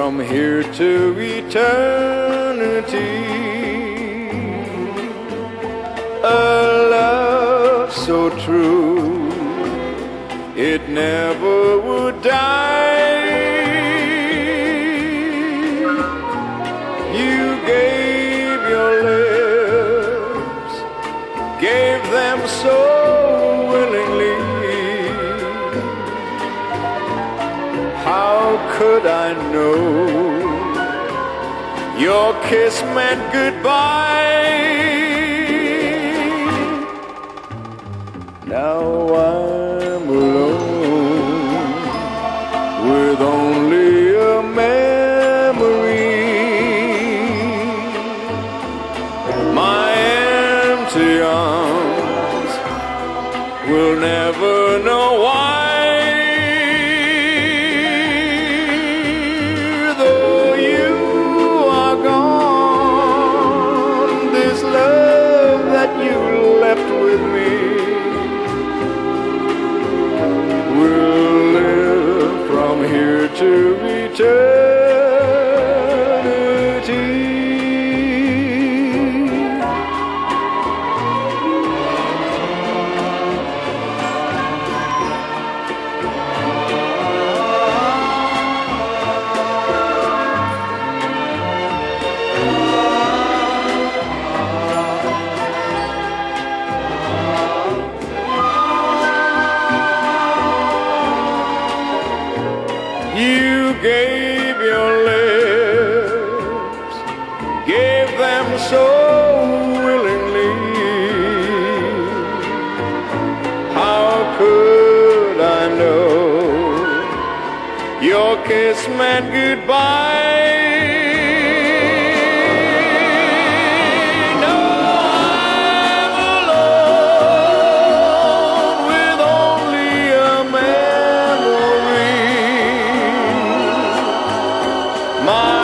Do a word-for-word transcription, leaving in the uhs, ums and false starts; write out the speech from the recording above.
from here to eternity. A love so true, it never would die. You gave your lips, gave them so willingly. How could I know your kiss meant goodbye? Now I'm alone with only a memory. My empty arms will never know why. Though you are gone, this love that you left with me will live from here to eternity. You gave your lips, gave them so willingly. How could I know your kiss meant goodbye? No, I'm alone with only a memory. My